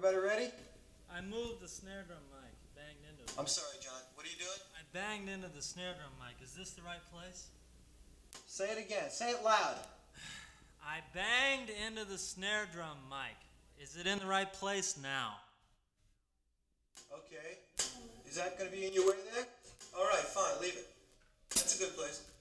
Everybody ready? I moved the snare drum mic. Banged into it. I'm sorry, John. What are you doing? I banged into the snare drum mic. Is this the right place? Say it again. Say it loud. I banged into the snare drum mic. Is it in the right place now? Okay. Is that going to be in your way there? All right, fine. Leave it. That's a good place.